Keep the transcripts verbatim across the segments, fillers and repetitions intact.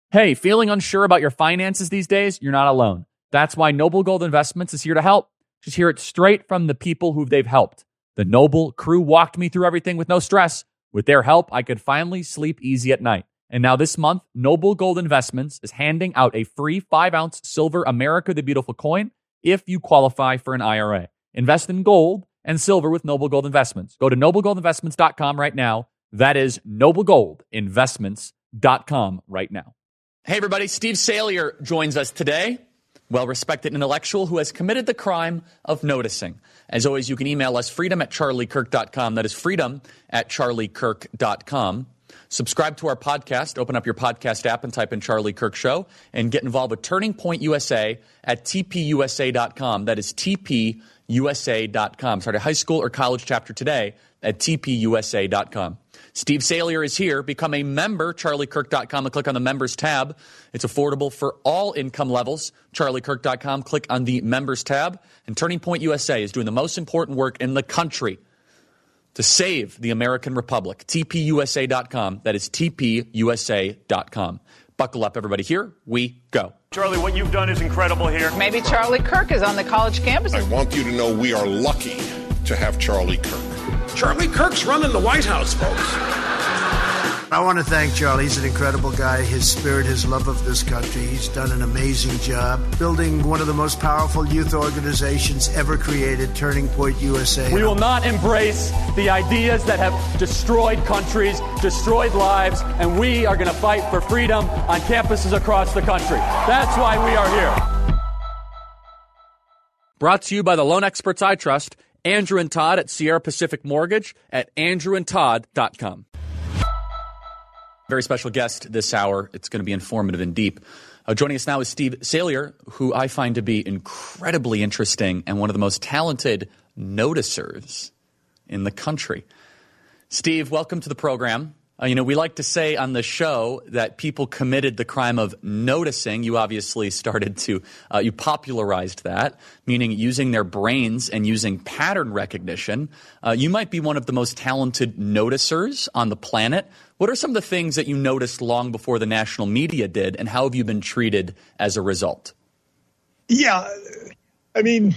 Hey, feeling unsure about your finances these days? You're not alone. That's why Noble Gold Investments is here to help. Just hear it straight from the people who they've helped. The Noble crew walked me through everything with no stress. With their help, I could finally sleep easy at night. And now this month, Noble Gold Investments is handing out a free five ounce silver America the Beautiful coin if you qualify for an I R A. Invest in gold and silver with Noble Gold Investments. Go to noble gold investments dot com right now. That is noble gold investments dot com right now. Hey, everybody. Steve Salier joins us today. Well-respected intellectual who has committed the crime of noticing. As always, you can email us freedom at charlie kirk dot com. That is freedom at charlie kirk dot com. Subscribe to our podcast. Open up your podcast app and type in Charlie Kirk Show and get involved with Turning Point U S A at t p u s a dot com. That is t p u s a dot com. Start a high school or college chapter today at t p u s a dot com. Steve Salier is here. Become a member, charlie kirk dot com, and click on the members tab. It's affordable for all income levels. charlie kirk dot com, click on the members tab. And Turning Point U S A is doing the most important work in the country to save the American Republic. t p u s a dot com. That is t p u s a dot com. Buckle up, everybody. Here we go. Charlie, what you've done is incredible here. Maybe Charlie Kirk is on the college campus. I want you to know we are lucky to have Charlie Kirk. Charlie Kirk's running the White House, folks. I want to thank Charlie. He's an incredible guy. His spirit, his love of this country. He's done an amazing job building one of the most powerful youth organizations ever created, Turning Point U S A. We will not embrace the ideas that have destroyed countries, destroyed lives, and we are going to fight for freedom on campuses across the country. That's why we are here. Brought to you by the loan experts I trust, Andrew and Todd at Sierra Pacific Mortgage at andrew and todd dot com. Very special guest this hour. It's going to be informative and deep. Uh, joining us now is Steve Salier, who I find to be incredibly interesting and one of the most talented noticers in the country. Steve, welcome to the program. Uh, you know, we like to say on the show that people committed the crime of noticing. You obviously started to, uh, you popularized that, meaning using their brains and using pattern recognition. Uh, you might be one of the most talented noticers on the planet. What are some of the things that you noticed long before the national media did, and how have you been treated as a result? Yeah, I mean,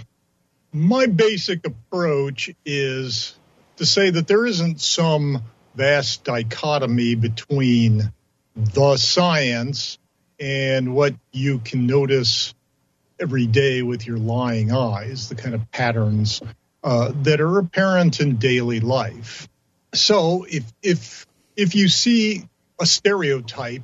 my basic approach is to say that there isn't some vast dichotomy between the science and what you can notice every day with your lying eyes, the kind of patterns uh, that are apparent in daily life. So if if if you see a stereotype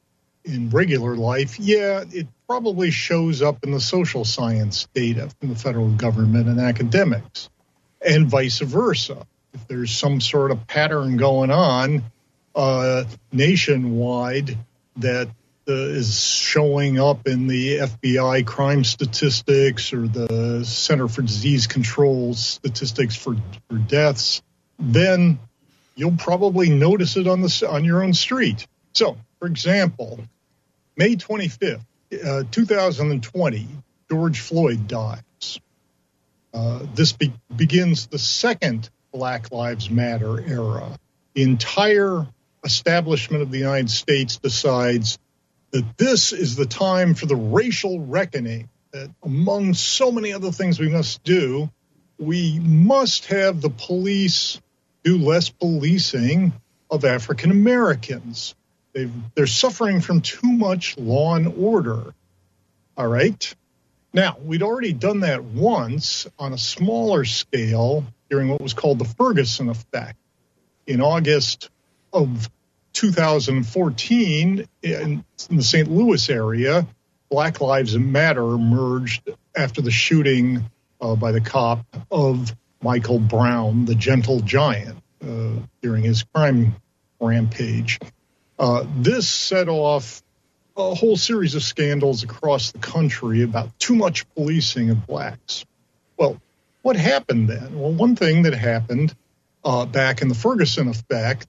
in regular life, yeah, it probably shows up in the social science data from the federal government and academics, and vice versa. If there's some sort of pattern going on uh, nationwide that uh, is showing up in the F B I crime statistics or the Center for Disease Control statistics for, for deaths, then you'll probably notice it on the on your own street. So, for example, May twenty-fifth, uh, two thousand twenty, George Floyd dies. Uh, this be- begins the second Black Lives Matter era. The entire establishment of the United States decides that this is the time for the racial reckoning, that among so many other things we must do, we must have the police do less policing of African Americans. They've, they're suffering from too much law and order. All right. Now, we'd already done that once on a smaller scale during what was called the Ferguson effect. In August of two thousand fourteen, in, in the Saint Louis area, Black Lives Matter emerged after the shooting uh, by the cop of Michael Brown, the gentle giant, uh, during his crime rampage. Uh, this set off a whole series of scandals across the country about too much policing of blacks. Well, what happened then? Well, one thing that happened uh, back in the Ferguson effect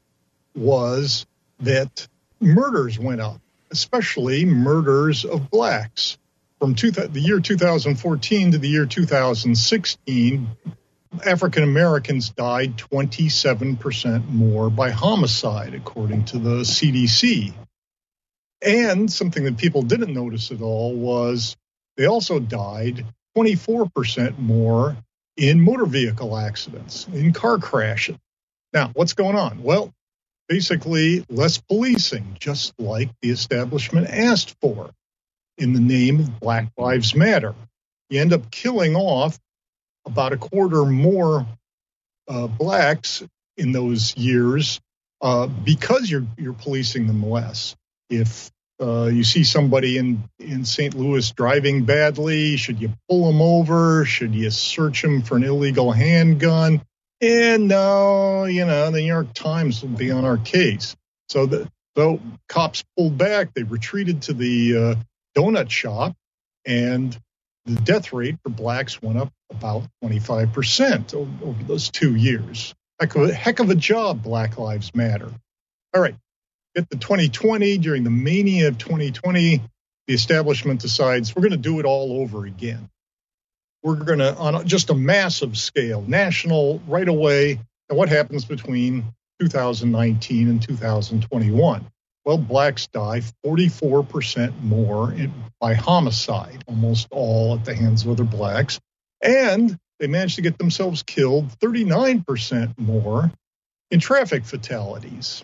was that murders went up, especially murders of blacks. From two, the year two thousand fourteen to the year two thousand sixteen, African Americans died twenty-seven percent more by homicide, according to the C D C. And something that people didn't notice at all was they also died twenty-four percent more in motor vehicle accidents, in car crashes. Now, what's going on? Well, basically less policing, just like the establishment asked for in the name of Black Lives Matter. You end up killing off about a quarter more uh, blacks in those years uh, because you're you're policing them less. If uh, you see somebody in, in Saint Louis driving badly, should you pull them over? Should you search them for an illegal handgun? And no, you know, the New York Times will be on our case. So the so cops pulled back. They retreated to the uh, donut shop, and the death rate for blacks went up about twenty-five percent over, over those two years. Heck of, a, heck of a job, Black Lives Matter. All right, get to twenty twenty. During the mania of twenty twenty, the establishment decides we're going to do it all over again. We're going to, on just a massive scale, national, right away. And what happens between two thousand nineteen and two thousand twenty-one? Well, blacks die forty-four percent more in, by homicide, almost all at the hands of other blacks. And they managed to get themselves killed thirty-nine percent more in traffic fatalities.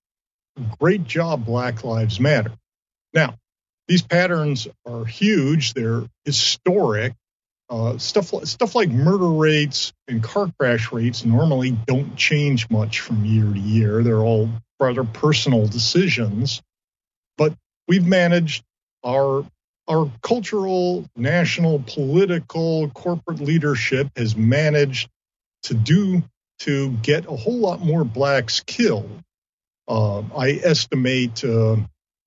Great job, Black Lives Matter. Now, these patterns are huge. They're historic. Uh, stuff, stuff like murder rates and car crash rates normally don't change much from year to year. They're all rather personal decisions. But we've managed our our cultural, national, political, corporate leadership has managed to do to get a whole lot more blacks killed. Uh, I estimate uh,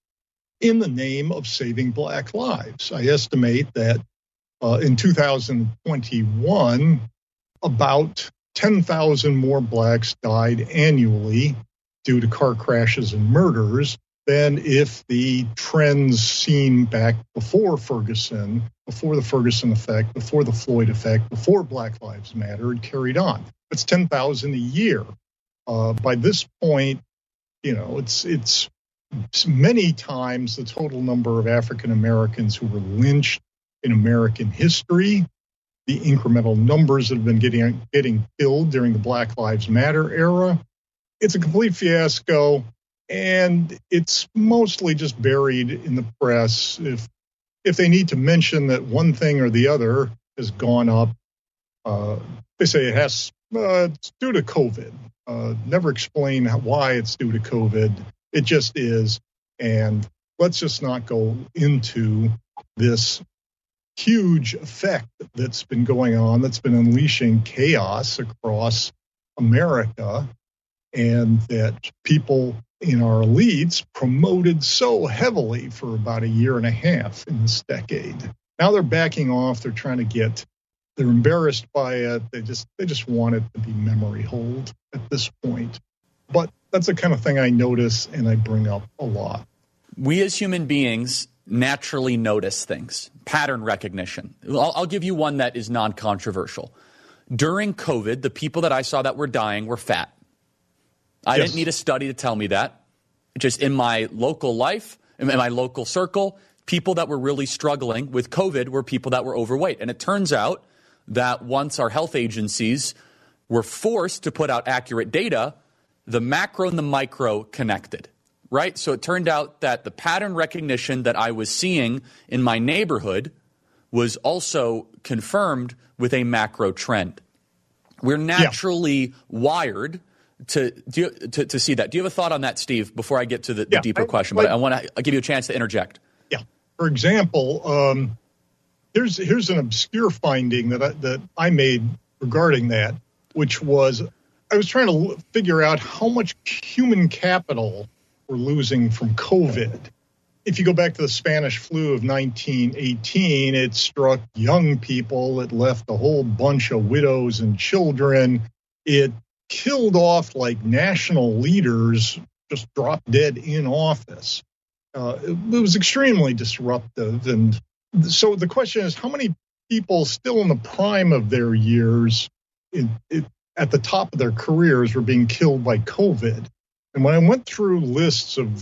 in the name of saving black lives. I estimate that Uh, in two thousand twenty-one, about ten thousand more blacks died annually due to car crashes and murders than if the trends seen back before Ferguson, before the Ferguson effect, before the Floyd effect, before Black Lives Matter had carried on. That's ten thousand a year. Uh, by this point, you know, it's it's many times the total number of African Americans who were lynched in American history, the incremental numbers that have been getting getting killed during the Black Lives Matter era. It's a complete fiasco, and it's mostly just buried in the press. If if they need to mention that one thing or the other has gone up, uh, they say it has uh, it's due to COVID. Uh, never explain how, why it's due to COVID. It just is, and let's just not go into this huge effect that's been going on, that's been unleashing chaos across America, and that people in our elites promoted so heavily for about a year and a half in this decade. Now they're backing off. They're trying to get, they're embarrassed by it. They just, they just want it to be memory hold at this point. But that's the kind of thing I notice and I bring up a lot. We as human beings naturally notice things. Pattern recognition. I'll, I'll give you one that is non-controversial. During COVID, the people that I saw that were dying were fat. I yes. didn't need a study to tell me that. Just in my local life, in my local circle, people that were really struggling with COVID were people that were overweight. And it turns out that once our health agencies were forced to put out accurate data, the macro and the micro connected. Right? So it turned out that the pattern recognition that I was seeing in my neighborhood was also confirmed with a macro trend. We're naturally yeah. wired to, do, to to see that. Do you have a thought on that, Steve, before I get to the, the yeah, deeper I, question? But I, I want to give you a chance to interject. Yeah. For example, um, here's here's an obscure finding that I, that I made regarding that, which was I was trying to figure out how much human capital we're losing from COVID. If you go back to the Spanish flu of nineteen eighteen, it struck young people. It left a whole bunch of widows and children. It killed off like national leaders, just dropped dead in office. Uh, it, it was extremely disruptive. And so the question is, how many people still in the prime of their years, it, it, at the top of their careers, were being killed by COVID? And when I went through lists of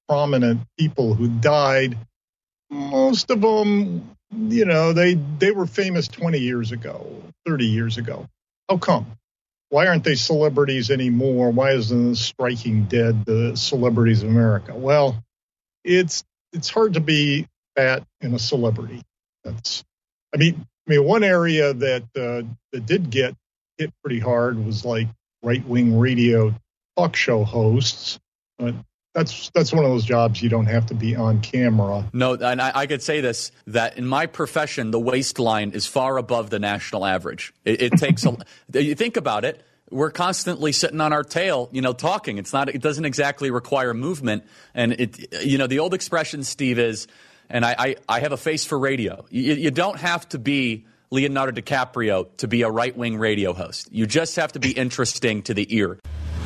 prominent people who died, most of them, you know, they they were famous twenty years ago, thirty years ago. How come? Why aren't they celebrities anymore? Why isn't striking dead the celebrities of America? Well, it's it's hard to be fat and a celebrity. That's, I mean, I mean, one area that uh, that did get hit pretty hard was like right-wing radio talk show hosts. But that's that's one of those jobs you don't have to be on camera. No, and I, I could say this, that in my profession, the waistline is far above the national average. It, it takes a you think about it. We're constantly sitting on our tail, you know, talking. It's not. It doesn't exactly require movement. And it, you know, the old expression, Steve, is, and I, I, I have a face for radio. You, you don't have to be Leonardo DiCaprio to be a right-wing radio host. You just have to be interesting to the ear.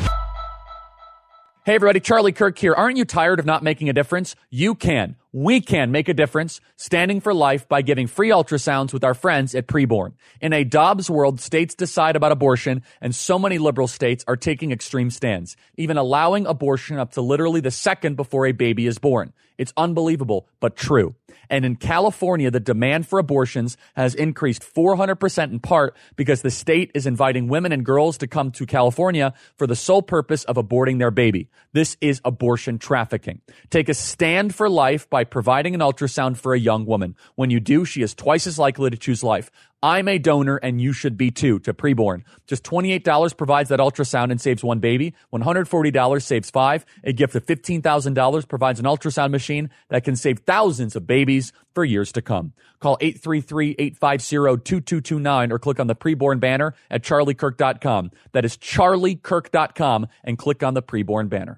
Hey, everybody, Charlie Kirk here. Aren't you tired of not making a difference? You can. We can make a difference standing for life by giving free ultrasounds with our friends at Preborn. In a Dobbs world, states decide about abortion, and so many liberal states are taking extreme stands, even allowing abortion up to literally the second before a baby is born. It's unbelievable, but true. And in California, the demand for abortions has increased four hundred percent in part because the state is inviting women and girls to come to California for the sole purpose of aborting their baby. This is abortion trafficking. Take a stand for life by providing an ultrasound for a young woman. When you do, she is twice as likely to choose life. I'm a donor, and you should be too, to Preborn. Just twenty-eight dollars provides that ultrasound and saves one baby. one hundred forty dollars saves five. A gift of fifteen thousand dollars provides an ultrasound machine that can save thousands of babies for years to come. Call eight three three, eight five zero, two two two nine or click on the Preborn banner at charlie kirk dot com. That is charlie kirk dot com, and click on the Preborn banner.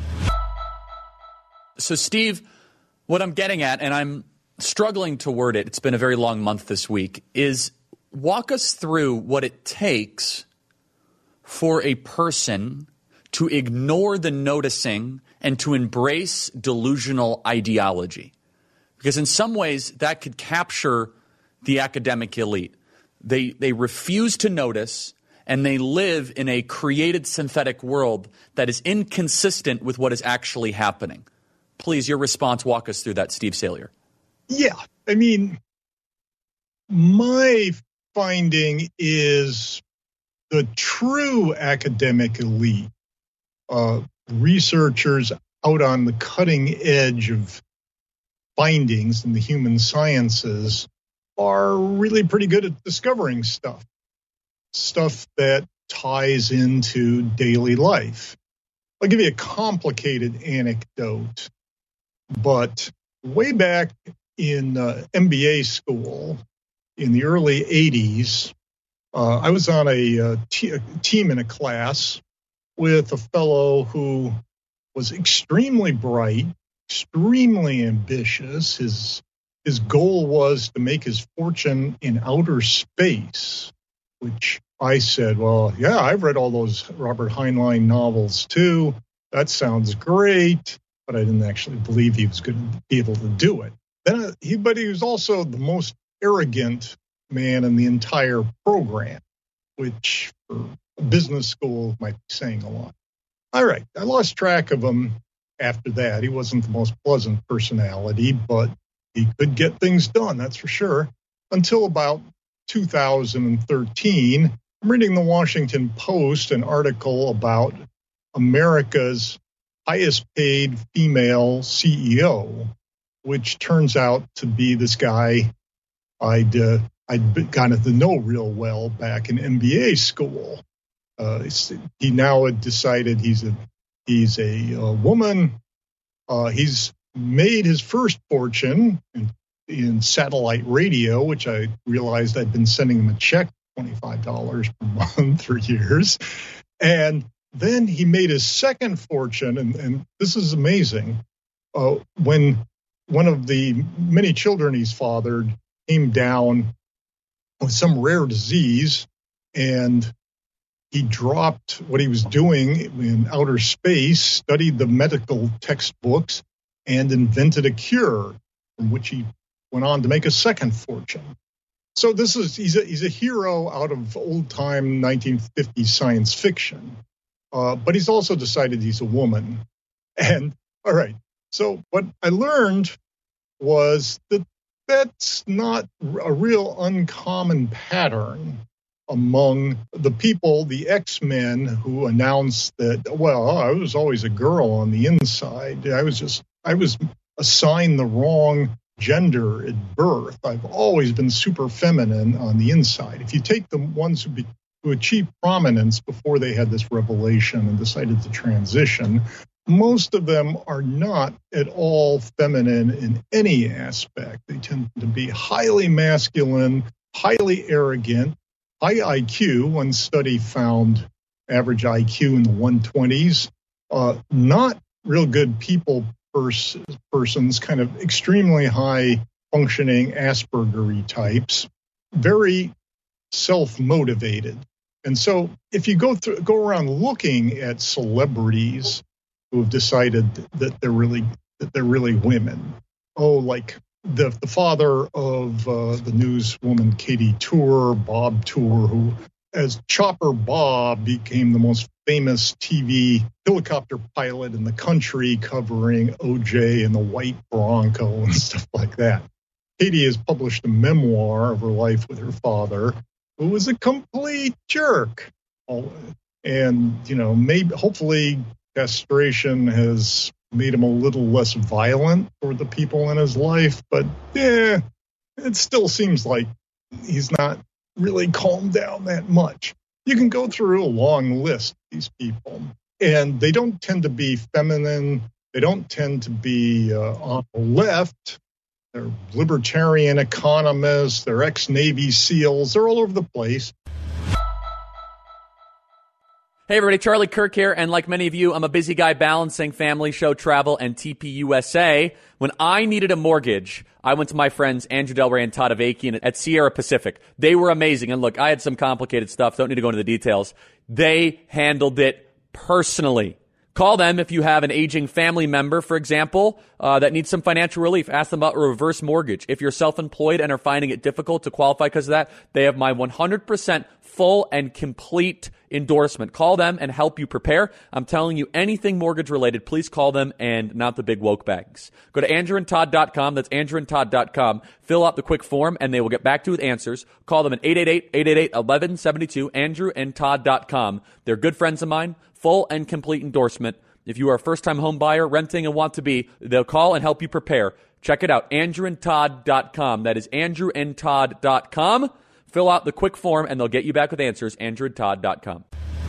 So, Steve, what I'm getting at, and I'm struggling to word it, it's been a very long month this week, is walk us through what it takes for a person to ignore the noticing and to embrace delusional ideology. Because in some ways that could capture the academic elite. They, they refuse to notice, and they live in a created synthetic world that is inconsistent with what is actually happening. Please, your response, walk us through that, Steve Salier. Yeah, I mean, my finding is the true academic elite, uh, researchers out on the cutting edge of findings in the human sciences, are really pretty good at discovering stuff, stuff that ties into daily life. I'll give you a complicated anecdote, but way back in uh, M B A school in the early eighties, uh, I was on a, uh, t- a team in a class with a fellow who was extremely bright, extremely ambitious. His his goal was to make his fortune in outer space, which I said, well, yeah, I've read all those Robert Heinlein novels too. That sounds great, but I didn't actually believe he was going to be able to do it. Then he, but he was also the most arrogant man in the entire program, which for a business school might be saying a lot. All right, I lost track of him after that. He wasn't the most pleasant personality, but he could get things done, that's for sure. Until about two thousand thirteen, I'm reading the Washington Post, an article about America's highest paid female C E O, which turns out to be this guy I'd uh, I'd gotten to know real well back in M B A school. Uh, he now had decided he's a he's a, a woman. Uh, he's made his first fortune in, in satellite radio, which I realized I'd been sending him a check, twenty-five dollars per month for years. And then he made his second fortune, and, and this is amazing, uh, when one of the many children he's fathered came down with some rare disease, and he dropped what he was doing in outer space, studied the medical textbooks, and invented a cure, from which he went on to make a second fortune. So this is he's a, he's a hero out of old-time nineteen fifties science fiction, uh, but he's also decided he's a woman. And all right, So what I learned was that that's not a real uncommon pattern among the people, the X-Men, who announced that, well, I was always a girl on the inside. I was just, I was assigned the wrong gender at birth. I've always been super feminine on the inside. If you take the ones who, be, who achieved prominence before they had this revelation and decided to transition, most of them are not at all feminine in any aspect. They tend to be highly masculine, highly arrogant, high I Q. One study found average I Q in the one twenties. Uh, not real good people pers- persons, kind of extremely high functioning Asperger-y types, very self-motivated. And so if you go through, go around looking at celebrities who have decided that they're really that they're really women. Oh, like the the father of uh, the newswoman Katie Tour, Bob Tour, who, as Chopper Bob, became the most famous T V helicopter pilot in the country, covering O J and the White Bronco and stuff like that. Katie has published a memoir of her life with her father, who was a complete jerk. And, you know, maybe hopefully castration has made him a little less violent toward the people in his life, but yeah, it still seems like he's not really calmed down that much. You can go through a long list of these people, and they don't tend to be feminine. They don't tend to be uh, on the left. They're libertarian economists. They're ex-Navy SEALs. They're all over the place. Hey everybody, Charlie Kirk here, and like many of you, I'm a busy guy balancing family, show, travel, and T P U S A. When I needed a mortgage, I went to my friends Andrew Del Rey and Todd Avakian at Sierra Pacific. They were amazing, and look, I had some complicated stuff, don't need to go into the details. They handled it personally. Call them if you have an aging family member, for example, uh, that needs some financial relief. Ask them about a reverse mortgage. If you're self-employed and are finding it difficult to qualify because of that, they have my one hundred percent full and complete endorsement. Call them and help you prepare. I'm telling you, anything mortgage related, please call them and not the big woke bags. Go to andrew and todd dot com. That's andrew and todd dot com. Fill out the quick form and they will get back to you with answers. Call them at eight eight eight, eight eight eight, one one seven two, andrew and todd dot com. They're good friends of mine. Full and complete endorsement. If you are a first-time home buyer, renting, and want to be, they'll call and help you prepare. Check it out, andrew and todd dot com. That is andrew and todd dot com. Fill out the quick form, and they'll get you back with answers, andrew and todd dot com.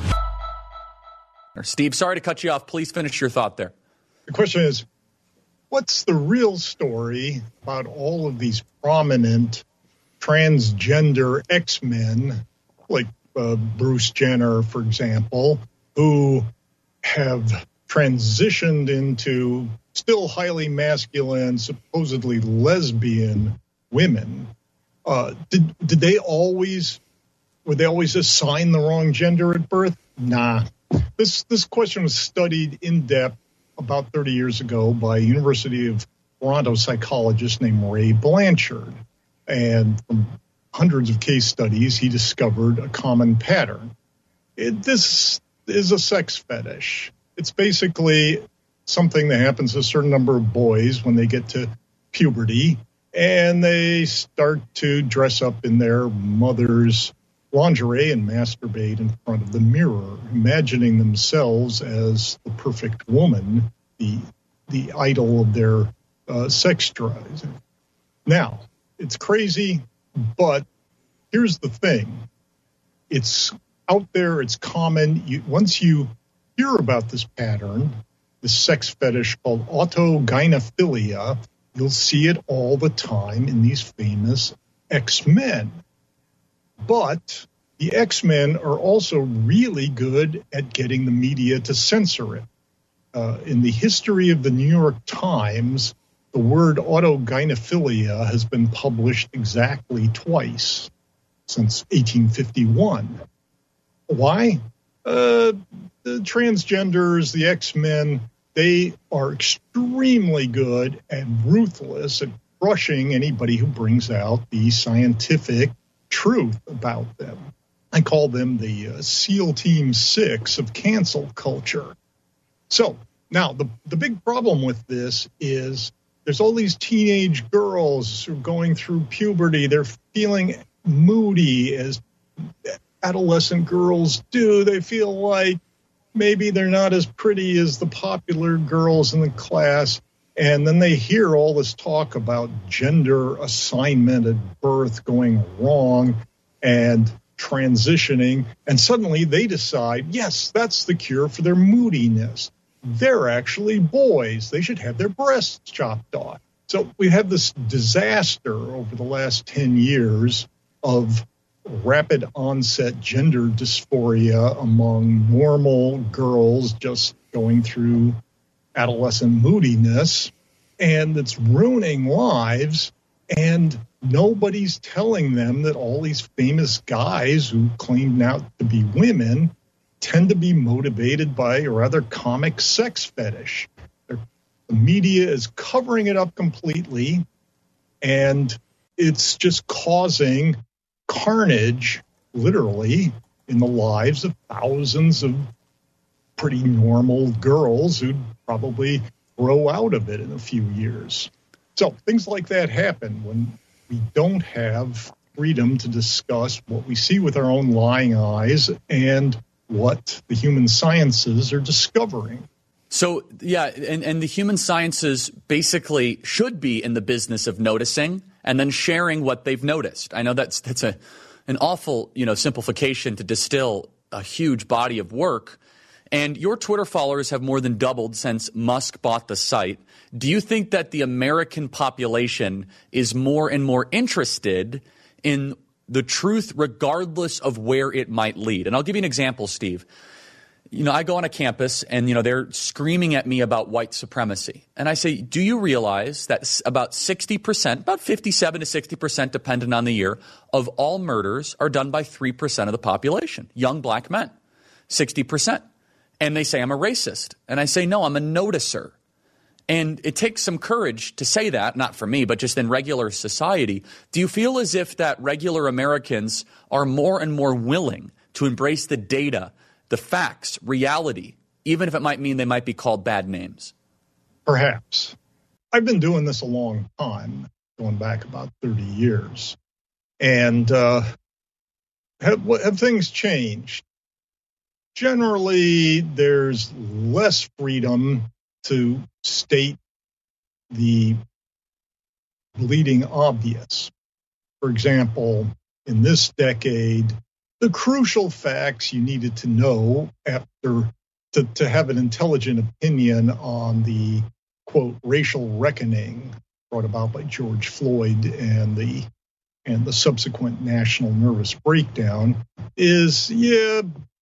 Steve, sorry to cut you off. Please finish your thought there. The question is, what's the real story about all of these prominent transgender X-Men, like uh, Bruce Jenner, for example, who have transitioned into still highly masculine, supposedly lesbian women? Uh, did did they always, were they always assigned the wrong gender at birth? Nah. This this question was studied in depth about thirty years ago by a University of Toronto psychologist named Ray Blanchard. And from hundreds of case studies, he discovered a common pattern. It, this is a sex fetish. It's basically something that happens to a certain number of boys when they get to puberty, and they start to dress up in their mother's lingerie and masturbate in front of the mirror, imagining themselves as the perfect woman, the the idol of their uh, sex drives. Now, it's crazy, but here's the thing. It's out there, it's common. You, once you hear about this pattern, this sex fetish called autogynephilia, you'll see it all the time in these famous X-Men. But the X-Men are also really good at getting the media to censor it. Uh, in the history of the New York Times, the word autogynephilia has been published exactly twice since eighteen fifty-one. Why? Uh, the transgenders, the X-Men, they are extremely good and ruthless at crushing anybody who brings out the scientific truth about them. I call them the uh, SEAL Team Six of cancel culture. So Now, the, the big problem with this is there's all these teenage girls who are going through puberty. They're feeling moody, as adolescent girls do. They feel like maybe they're not as pretty as the popular girls in the class. And then they hear all this talk about gender assignment at birth going wrong and transitioning. And suddenly they decide, yes, that's the cure for their moodiness. They're actually boys. They should have their breasts chopped off. So we have this disaster over the last ten years of rapid onset gender dysphoria among normal girls just going through adolescent moodiness, and it's ruining lives. And nobody's telling them that all these famous guys who claim now to be women tend to be motivated by a rather comic sex fetish. They're, the media is covering it up completely, and it's just causing carnage, literally, in the lives of thousands of pretty normal girls who'd probably grow out of it in a few years. So things like that happen when we don't have freedom to discuss what we see with our own lying eyes and what the human sciences are discovering. So, yeah, and, and the human sciences basically should be in the business of noticing and then sharing what they've noticed. I know that's that's a an awful, you know, simplification to distill a huge body of work. And your Twitter followers have more than doubled since Musk bought the site. Do you think that the American population is more and more interested in the truth regardless of where it might lead? And I'll give you an example, Steve. You know, I go on a campus and, you know, they're screaming at me about white supremacy. And I say, do you realize that about sixty percent, about fifty-seven to sixty percent, depending on the year, of all murders are done by three percent of the population, young black men, sixty percent. And they say I'm a racist. And I say, no, I'm a noticer. And it takes some courage to say that, not for me, but just in regular society. Do you feel as if that regular Americans are more and more willing to embrace the data, the facts, reality, even if it might mean they might be called bad names? Perhaps. I've been doing this a long time, going back about thirty years. And uh, have, have things changed? Generally, there's less freedom to state the bleeding obvious. For example, in this decade, the crucial facts you needed to know after to, to have an intelligent opinion on the, quote, racial reckoning brought about by George Floyd and the and the subsequent national nervous breakdown is, yeah,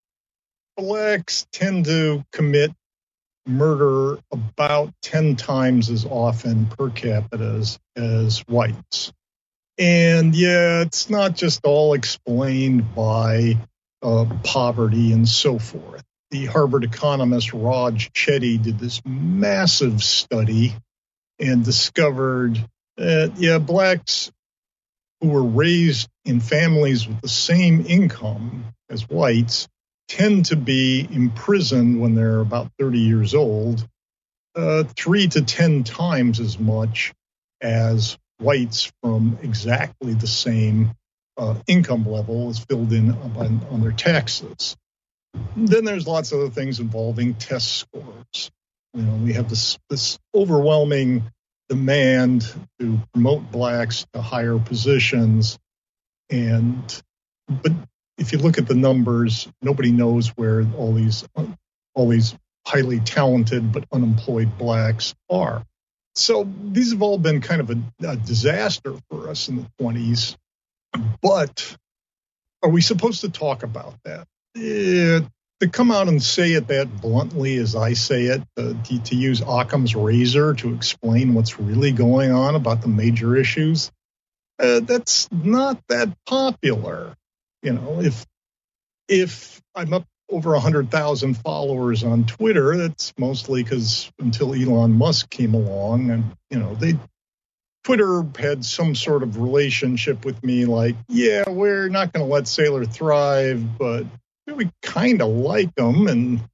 blacks tend to commit murder about ten times as often per capita as, as whites. And yeah, it's not just all explained by uh, poverty and so forth. The Harvard economist Raj Chetty did this massive study and discovered that, yeah, blacks who were raised in families with the same income as whites tend to be imprisoned when they're about thirty years old, uh, three to ten times as much as whites from exactly the same uh, income level as filled in on, on their taxes. Then there's lots of other things involving test scores. You know, we have this this overwhelming demand to promote blacks to higher positions, and but if you look at the numbers, nobody knows where all these all these highly talented but unemployed blacks are. So these have all been kind of a, a disaster for us in the twenties. But are we supposed to talk about that? Uh, to come out and say it that bluntly as I say it, uh, to, to use Occam's razor to explain what's really going on about the major issues, uh, that's not that popular. You know, if if I'm up over one hundred thousand followers on Twitter, that's mostly because until Elon Musk came along, and, you know, they Twitter had some sort of relationship with me, like, yeah, we're not going to let Saylor thrive, but we kind of like him, and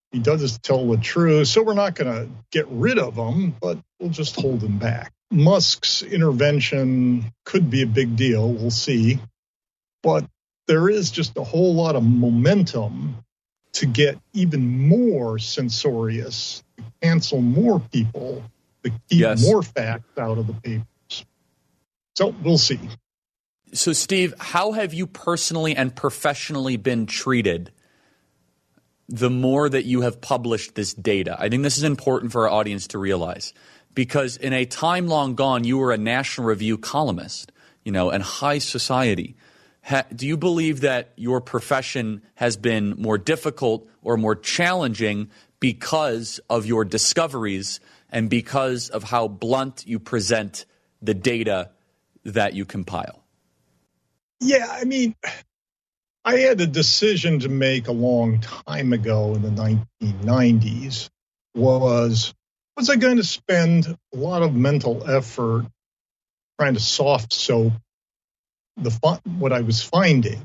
He does tell the truth, so we're not going to get rid of him, but we'll just hold him back. Musk's intervention could be a big deal. We'll see. But there is just a whole lot of momentum to get even more censorious, to cancel more people, to keep yes. more facts out of the papers. So we'll see. So, Steve, how have you personally and professionally been treated the more that you have published this data? I think this is important for our audience to realize, because in a time long gone, you were a National Review columnist, you know, and high society. Ha- do you believe that your profession has been more difficult or more challenging because of your discoveries and because of how blunt you present the data that you compile? Yeah, I mean, I had a decision to make a long time ago in the nineteen nineties. Was, was I going to spend a lot of mental effort trying to soft soap the what I was finding?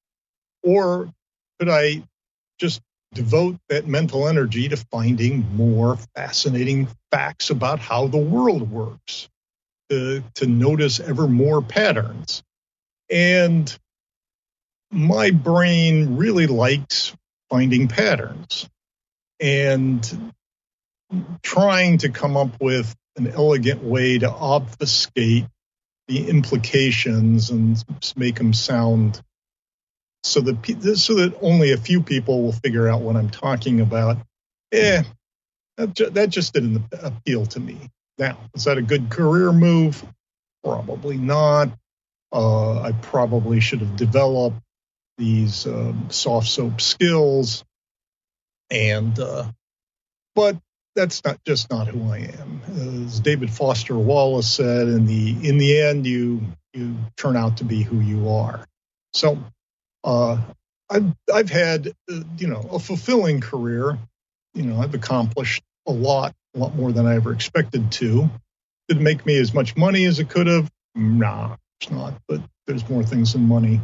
Or could I just devote that mental energy to finding more fascinating facts about how the world works, to, to notice ever more patterns? And my brain really likes finding patterns and trying to come up with an elegant way to obfuscate the implications and make them sound so that so that only a few people will figure out what I'm talking about. Eh, that, ju- that just didn't appeal to me. Now, is that a good career move? Probably not. Uh, I probably should have developed these um, soft soap skills, and uh, but that's not just not who I am. As David Foster Wallace said, in the in the end, you you turn out to be who you are. So uh, I've I've had uh, you know a fulfilling career. You know, I've accomplished a lot, a lot more than I ever expected to. Did it make me as much money as it could have? Nah, it's not. But there's more things than money.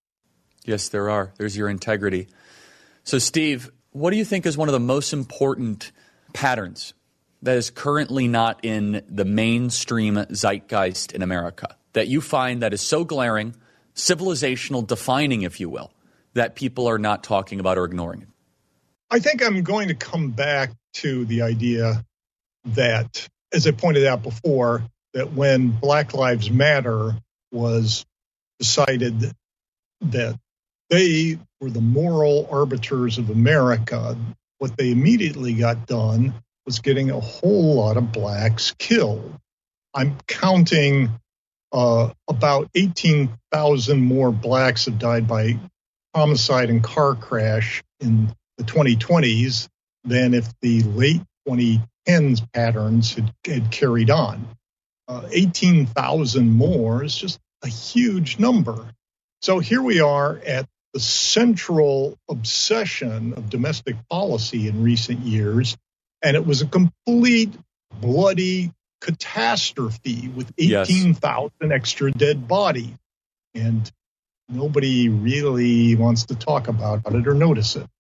Yes, there are. There's your integrity. So, Steve, what do you think is one of the most important patterns that is currently not in the mainstream zeitgeist in America, that you find that is so glaring, civilizational defining, if you will, that people are not talking about or ignoring it? I think I'm going to come back to the idea that, as I pointed out before, that when Black Lives Matter was decided that they were the moral arbiters of America, what they immediately got done was getting a whole lot of blacks killed. I'm counting uh, about eighteen thousand more blacks have died by homicide and car crash in the twenty twenties than if the late twenty tens patterns had, had carried on. Uh, eighteen thousand more is just a huge number. So here we are at the central obsession of domestic policy in recent years, and it was a complete bloody catastrophe with eighteen thousand yes. extra dead bodies, and nobody really wants to talk about it or notice it.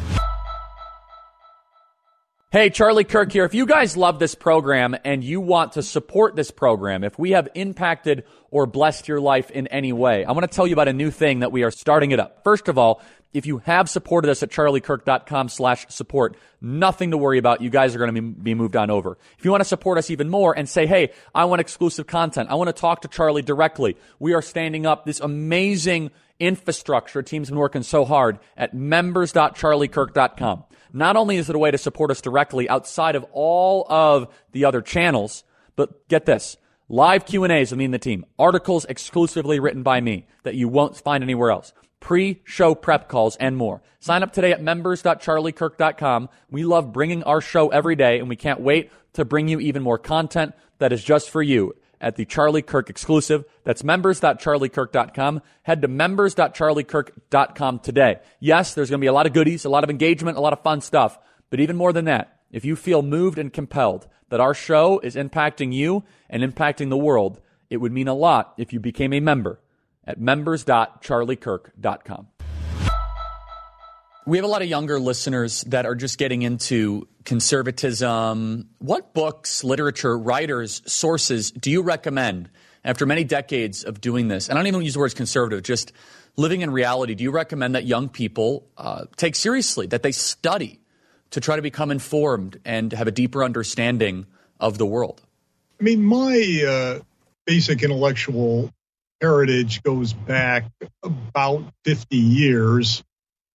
Hey, Charlie Kirk here. If you guys love this program and you want to support this program, if we have impacted or blessed your life in any way, I want to tell you about a new thing that we are starting it up. First of all, if you have supported us at charliekirk.com slash support, nothing to worry about. You guys are going to be moved on over. If you want to support us even more and say, hey, I want exclusive content, I want to talk to Charlie directly, we are standing up this amazing infrastructure. Team's been working so hard at members dot charlie kirk dot com. Not only is it a way to support us directly outside of all of the other channels, but get this, live Q and A's with me and the team, articles exclusively written by me that you won't find anywhere else, pre-show prep calls, and more. Sign up today at members dot charlie kirk dot com. We love bringing our show every day, and we can't wait to bring you even more content that is just for you at the Charlie Kirk exclusive. That's members dot charlie kirk dot com. Head to members dot charlie kirk dot com today. Yes, there's going to be a lot of goodies, a lot of engagement, a lot of fun stuff. But even more than that, if you feel moved and compelled that our show is impacting you and impacting the world, it would mean a lot if you became a member at members dot charlie kirk dot com. We have a lot of younger listeners that are just getting into conservatism. What books, literature, writers, sources do you recommend after many decades of doing this? And I don't even use the words conservative, just living in reality. Do you recommend that young people uh, take seriously, that they study to try to become informed and have a deeper understanding of the world? I mean, my uh, basic intellectual heritage goes back about fifty years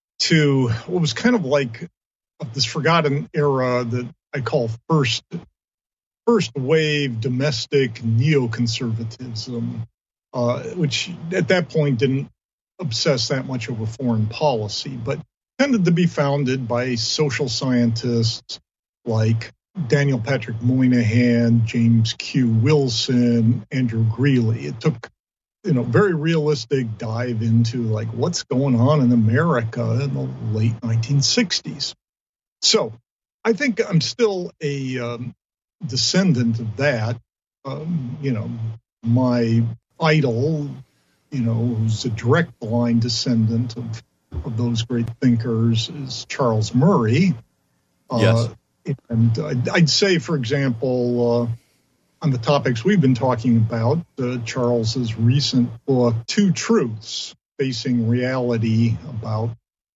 to what was kind of like this forgotten era that I call first first wave domestic neoconservatism, uh, which at that point didn't obsess that much over foreign policy, but tended to be founded by social scientists like Daniel Patrick Moynihan, James Q. Wilson, Andrew Greeley. It took you know, very realistic dive into like what's going on in America in the late nineteen sixties. So I think I'm still a um, descendant of that. Um, you know, my idol, you know, who's a direct line descendant of, of those great thinkers is Charles Murray. Uh, yes. And I'd, I'd say, for example, uh, on the topics we've been talking about, uh, Charles's recent book, Two Truths, Facing Reality About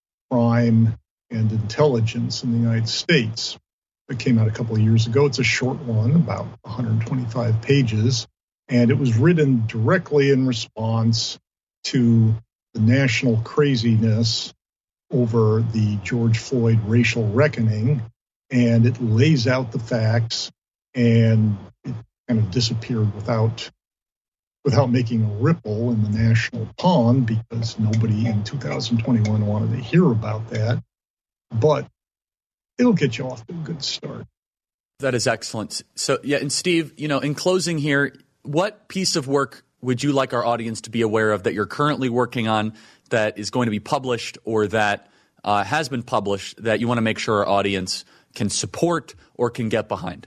Crime and Intelligence in the United States. It came out a couple of years ago. It's a short one, about one hundred twenty-five pages, and it was written directly in response to the national craziness over the George Floyd racial reckoning, and it lays out the facts, and it kind of disappeared without without making a ripple in the national pond because nobody in two thousand twenty-one wanted to hear about that. But it'll get you off to a good start. That is excellent. So, yeah, and Steve, you know, in closing here, what piece of work would you like our audience to be aware of that you're currently working on that is going to be published or that uh, has been published that you want to make sure our audience can support or can get behind?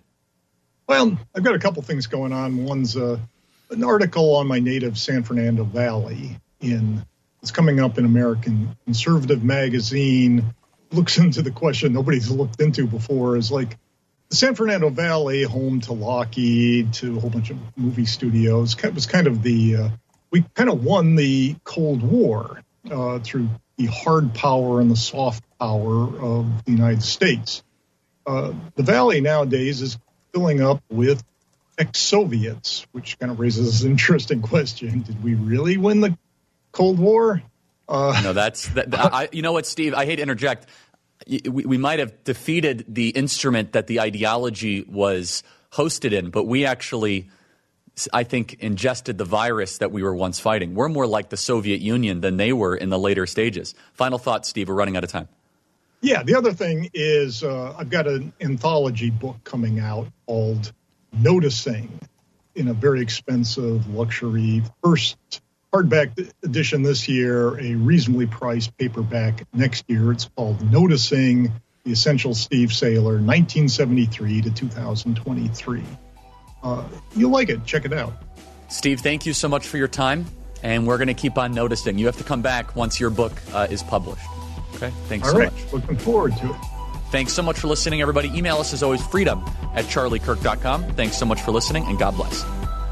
Well, I've got a couple things going on. One's uh, an article on my native San Fernando Valley. In it's coming up in American Conservative Magazine. Looks into the question nobody's looked into before is like the San Fernando Valley, home to Lockheed, to a whole bunch of movie studios. It was kind of the uh, we kind of won the Cold War uh, through the hard power and the soft power of the United States. Uh, the Valley nowadays is filling up with ex-Soviets, which kind of raises an interesting question. Did we really win the Cold War? Uh, no, that's that, I, you know what, Steve, I hate to interject. We, we might have defeated the instrument that the ideology was hosted in, but we actually, I think, ingested the virus that we were once fighting. We're more like the Soviet Union than they were in the later stages. Final thought, Steve, we're running out of time. Yeah, the other thing is uh, I've got an anthology book coming out called Noticing, in a very expensive luxury first hardback edition this year, a reasonably priced paperback next year. It's called Noticing, The Essential Steve Sailer, nineteen seventy-three to two thousand twenty-three. Uh, you'll like it. Check it out. Steve, thank you so much for your time, and we're going to keep on noticing. You have to come back once your book uh, is published. Okay? Thanks All so right. much. Looking forward to it. Thanks so much for listening, everybody. Email us, as always, freedom at charlie kirk dot com. Thanks so much for listening, and God bless.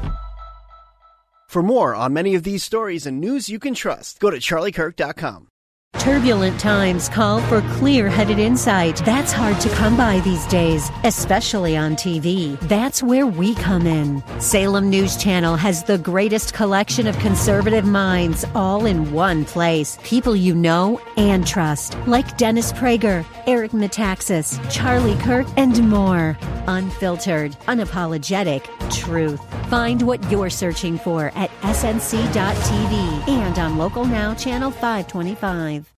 For more on many of these stories and news you can trust, go to charlie kirk dot com. Turbulent times call for clear-headed insight. That's hard to come by these days, especially on T V. That's where we come in. Salem News Channel has the greatest collection of conservative minds all in one place. People you know and trust, like Dennis Prager, Eric Metaxas, Charlie Kirk, and more. Unfiltered, unapologetic truth. Find what you're searching for at S N C dot T V and on Local Now Channel five twenty-five.